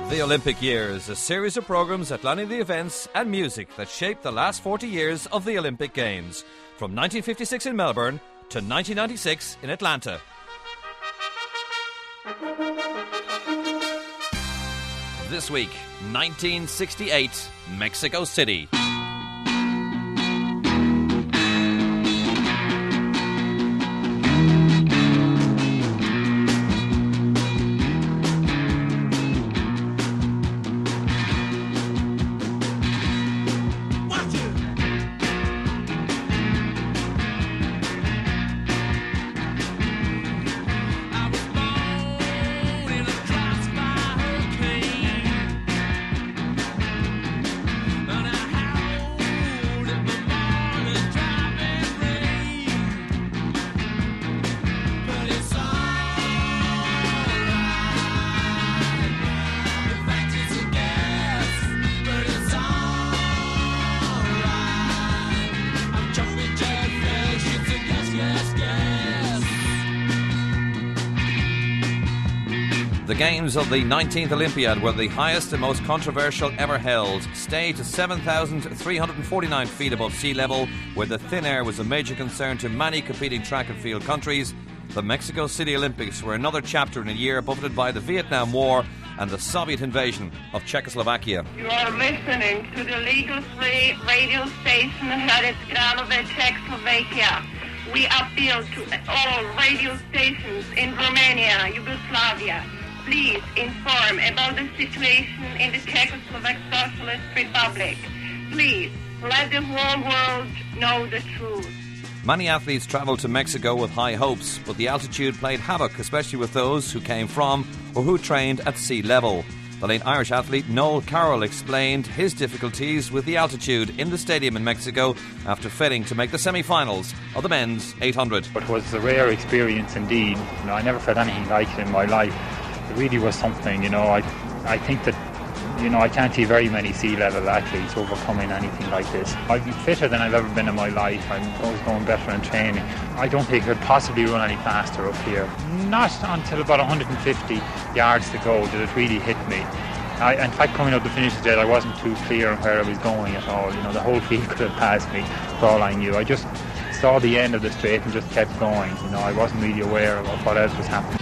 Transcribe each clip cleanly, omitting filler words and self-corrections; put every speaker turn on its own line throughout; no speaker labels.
The Olympic Years, a series of programmes outlining the events and music that shaped the last 40 years of the Olympic Games, from 1956 in Melbourne to 1996 in Atlanta. This week, 1968, Mexico City. The Games of the 19th Olympiad were the highest and most controversial ever held. Stayed to 7,349 feet above sea level, where the thin air was a major concern to many competing track and field countries. The Mexico City Olympics were another chapter in a year buffeted by the Vietnam War and the Soviet invasion of Czechoslovakia.
You are listening to the legal free radio station Hradec Králové, Czechoslovakia. We appeal to all radio stations in Romania, Yugoslavia. Please inform about the situation in the Czechoslovak Socialist Republic. Please let the whole world know the truth.
Many athletes travelled to Mexico with high hopes, but the altitude played havoc, especially with those who came from or who trained at sea level. The late Irish athlete Noel Carroll explained his difficulties with the altitude in the stadium in Mexico after failing to make the semi-finals of the men's 800.
It was a rare experience indeed. I never felt anything like it in my life. It really was something, I think that, I can't see very many sea level athletes overcoming anything like this. I've been fitter than I've ever been in my life. I'm always going better in training. I don't think I could possibly run any faster up here. Not until about 150 yards to go did it really hit me. In fact, coming up the finish today, I wasn't too clear on where I was going at all. The whole field could have passed me for all I knew. I just saw the end of the straight and just kept going. I wasn't really aware of what else was happening.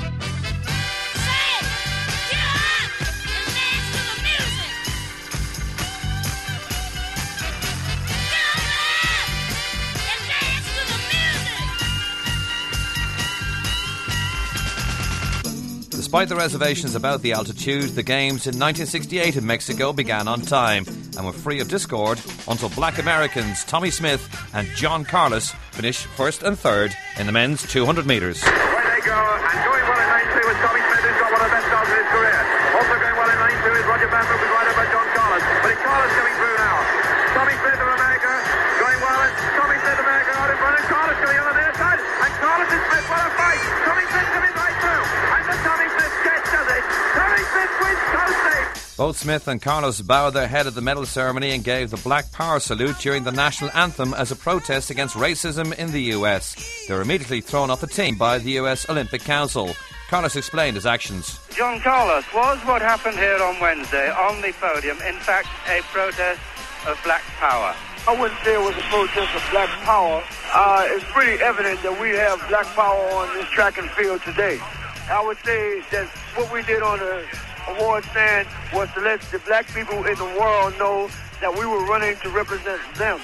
Despite the reservations about the altitude, the Games in 1968 in Mexico began on time and were free of discord until black Americans Tommy Smith and John Carlos finished first and third in the men's 200 metres.
Away they go, and going well in line 2 is Tommy Smith, who's got one of the best starts of his career. Also going well in line 2 is Roger Banfield, who's right over John Carlos. But it's Carlos coming through now. Tommy Smith of America going well, and Tommy Smith of America out in front, and Carlos going on the near side. And Carlos and Smith, what a fight! Tommy Smith coming right through, and the Tommy Smith sketch does it. Tommy Smith wins totally.
Both Smith and Carlos bowed their head at the medal ceremony and gave the Black Power salute during the national anthem as a protest against racism in the US. They were immediately thrown off the team by the US Olympic Council. Carlos explained his actions.
John Carlos, was what happened here on Wednesday on the podium, in fact, a protest of Black Power?
I wouldn't say it was a protest of Black Power. It's pretty evident that we have Black Power on this track and field today. I would say that what we did on the award stand was to let the black people in the world know that we were running to represent them.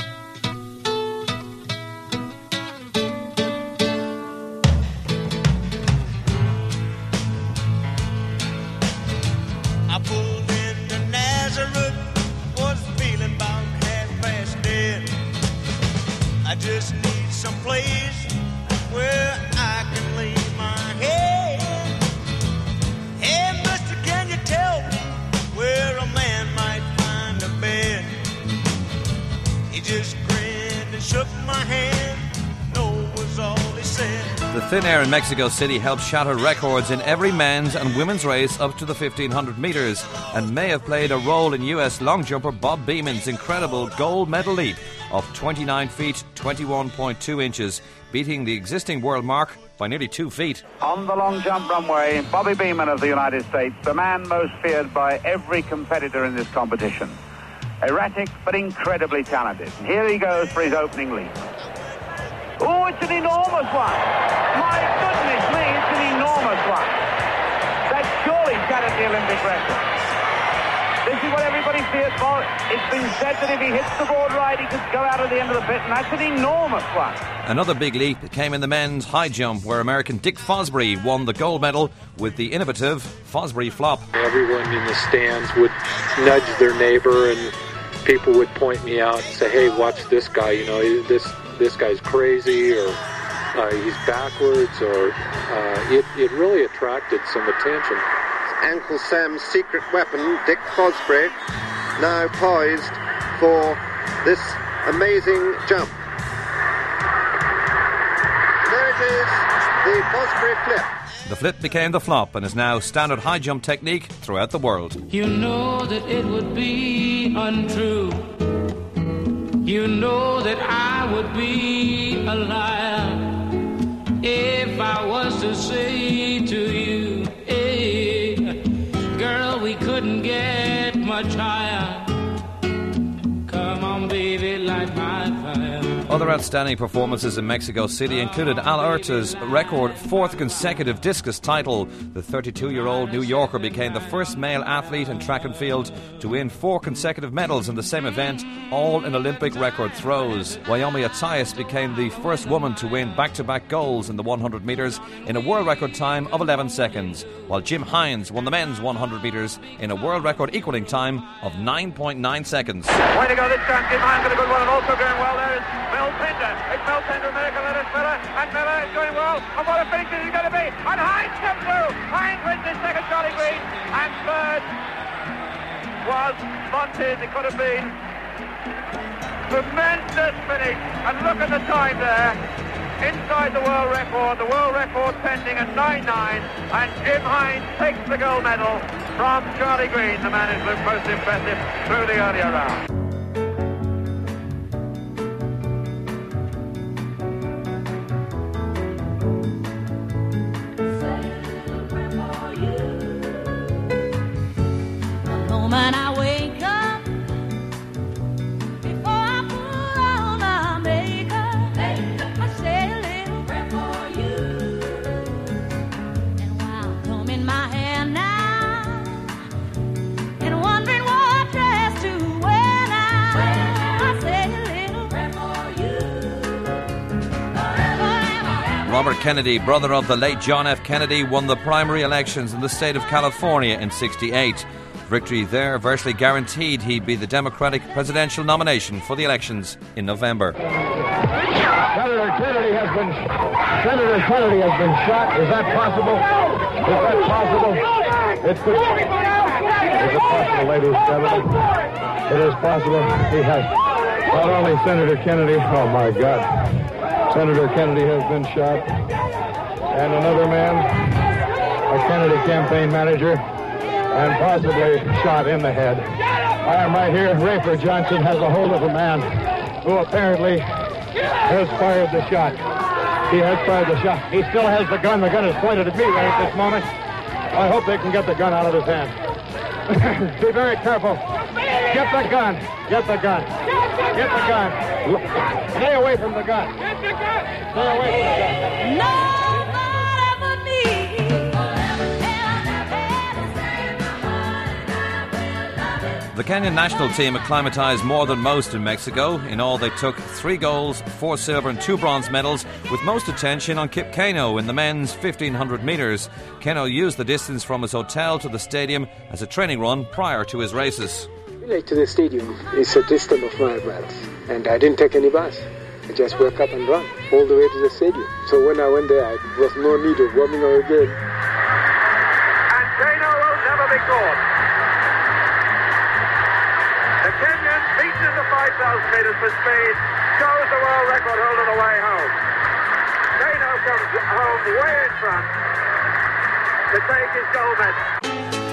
I pulled into Nazareth, was feeling about half past dead. I just need some place where I can lay my head. Hey, mister, can you tell me where a man might find a bed?
thin air in Mexico City helped shatter records in every men's and women's race up to the 1500 metres and may have played a role in US long jumper Bob Beeman's incredible gold medal leap of 29 feet 21.2 inches, beating the existing world mark by nearly 2 feet.
On the long jump runway, Bobby Beeman of the United States, the man most feared by every competitor in this competition. Erratic but incredibly talented. Here he goes for his opening leap. Oh, it's an enormous one. My goodness me, it's an enormous one. That surely shattered the Olympic record. This is what everybody fears for. It's been said that if he hits the board right, he could go out at the end of the pit, and that's an enormous one.
Another big leap came in the men's high jump, where American Dick Fosbury won the gold medal with the innovative Fosbury flop.
Everyone in the stands would nudge their neighbor, and people would point me out and say, "Hey, watch this guy, you know, this guy's crazy," or he's backwards, or it really attracted some attention.
Uncle Sam's secret weapon, Dick Fosbury, now poised for this amazing jump. There it is, the Fosbury flip.
The flip became the flop and is now standard high jump technique throughout the world.
You know that it would be untrue. You know that I would be a liar if I was to say to you, hey, girl, we couldn't get much higher. Come on, baby, light my fire.
Other outstanding performances in Mexico City included Al Urta's record fourth consecutive discus title. The 32-year-old New Yorker became the first male athlete in track and field to win 4 consecutive medals in the same event, all in Olympic record throws. Wyoming Attias became the first woman to win back-to-back golds in the 100 metres in a world record time of 11 seconds, while Jim Hines won the men's 100 metres in a world record equaling time of 9.9 seconds.
Way to go this time, Jim Hines got a good one, and also going well there is Mel Tender. It's Mel Tender, American Leonard Miller, and Miller is going well. And what a finish is he going to be? And Hines comes through. Hines wins his second, Charlie Green, and third was Montez. It could have been tremendous finish, and look at the time there. Inside the world record pending at 9.9, and Jim Hines takes the gold medal from Charlie Green, the man who's looked most impressive through the earlier round.
When I wake up, before I put on my makeup, I say a little prayer for you. And while combing my hair now, and wondering what dress to wear now, I say a little prayer for you. Forever.
Robert Kennedy, brother of the late John F. Kennedy, won the primary elections in the state of California in '68. Victory there virtually guaranteed he'd be the Democratic presidential nomination for the elections in November.
Senator Kennedy has been shot. Is that possible? Is that possible? Is it possible, ladies and gentlemen? It is possible. He has not only Senator Kennedy, oh my God. Senator Kennedy has been shot. And another man, a Kennedy campaign manager, and possibly shot in the head. I am right here. Rayford Johnson has a hold of a man who apparently has fired the shot. He has fired the shot. He still has the gun. The gun is pointed at me right at this moment. I hope they can get the gun out of his hand. Be very careful. Get the gun. Get the gun. Get the gun. Stay away from the gun. Stay away from the gun.
No!
The Kenyan national team acclimatised more than most in Mexico. In all, they took 3 golds, 4 silver and 2 bronze medals, with most attention on Kip Keino in the men's 1500 metres. Keino used the distance from his hotel to the stadium as a training run prior to his races.
To the stadium is a distance of 5 miles, and I didn't take any bus. I just woke up and run all the way to the stadium. So when I went there, there was no need of warming up again.
And Keino will never be caught. The Kenyan reaches the 5,000 metres for speed, shows the world record hold on the way home. Keino comes home way in front to take his gold medal.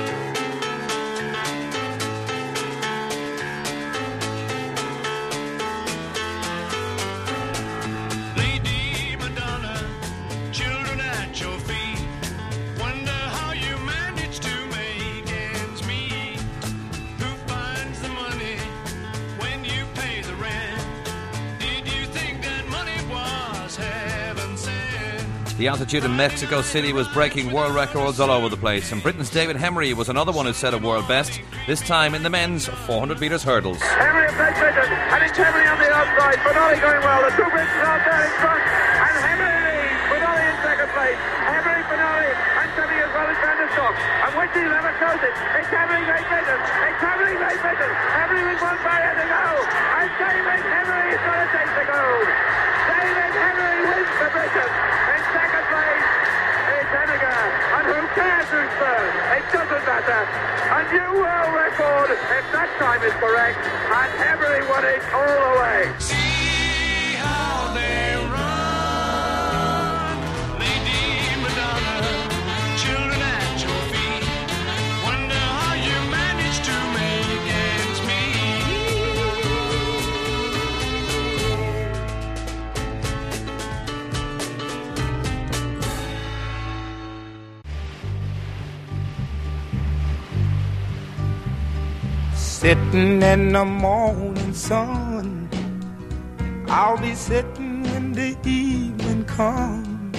The altitude in Mexico City was breaking world records all over the place, and Britain's David Hemery was another one who set a world best, this time in the men's 400 metres hurdles.
Hemery of Great Britain, and it's Hemery on the outside, Benoli going well, the two Brits are out there in front, and Hemery leads, Benoli in second place, Hemery, Benoli, and Semi as well as Van der Stock, and Whitney never shows it, it's Hemery Great Britain, it's Hemery Great Britain, Hemery with one barrier to go, and David Hemery is going to take the gold. David Hemery wins for Britain. Second place is Henniger, and who cares who's third? It doesn't matter. A new world record, if that time is correct, and Hemery won it all the way.
See how they run, Lady Madonna, children at your feet. Wonder how you managed to make ends
Sitting in the morning sun, I'll be sitting when the evening comes,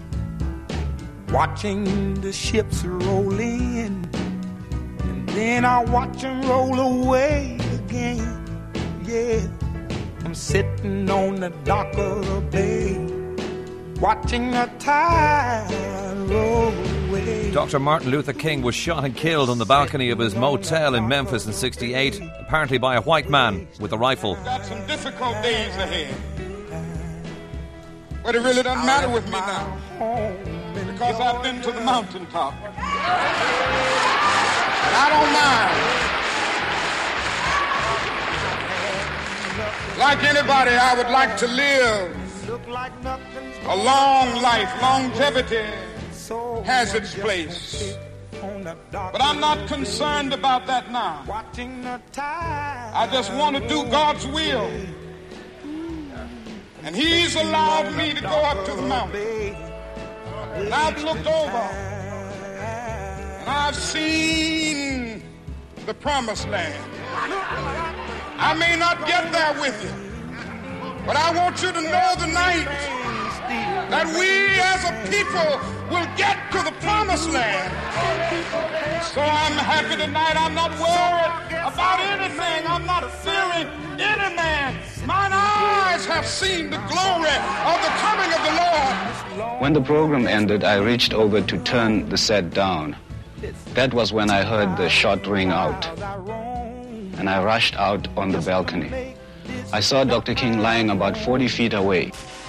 watching the ships roll in, and then I'll watch them roll away again. Yeah, I'm sitting on the dock of the bay, watching the tide roll away.
Dr. Martin Luther King was shot and killed on the balcony of his motel in Memphis in '68, apparently by a white man with a rifle.
We've got some difficult days ahead, but it really doesn't matter with me now, because I've been to the mountaintop. And I don't mind. Like anybody, I would like to live a long life. Longevity has its place, but I'm not concerned about that now. I just want to do God's will, and He's allowed me to go up to the mountain, and I've looked over and I've seen the promised land. I may not get there with you, but I want you to know tonight that we as a people will get to the promised land. So I'm happy tonight. I'm not worried about anything. I'm not fearing any man. Mine eyes have seen the glory of the coming of the Lord.
When the program ended, I reached over to turn the set down. That was when I heard the shot ring out, and I rushed out on the balcony. I saw Dr. King lying about 40 feet away.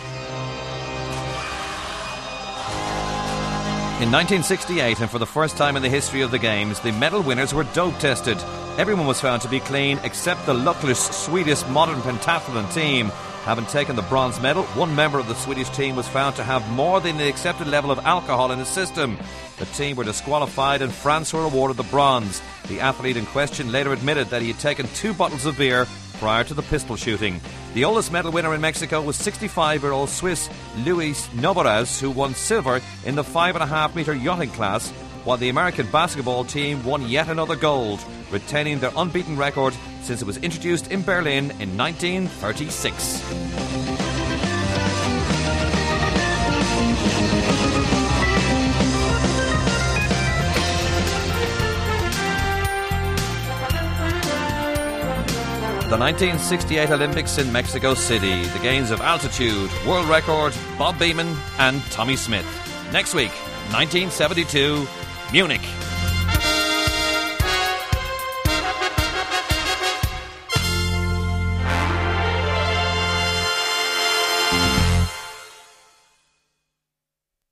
In 1968, and for the first time in the history of the Games, the medal winners were dope tested. Everyone was found to be clean except the luckless Swedish modern pentathlon team. Having taken the bronze medal, one member of the Swedish team was found to have more than the accepted level of alcohol in his system. The team were disqualified and France were awarded the bronze. The athlete in question later admitted that he had taken 2 bottles of beer prior to the pistol shooting. The oldest medal winner in Mexico was 65-year-old Swiss Luis Noboraz, who won silver in the 5.5-metre yachting class, while the American basketball team won yet another gold, retaining their unbeaten record since it was introduced in Berlin in 1936. The 1968 Olympics in Mexico City, the gains of altitude, world record, Bob Beamon and Tommy Smith. Next week, 1972, Munich.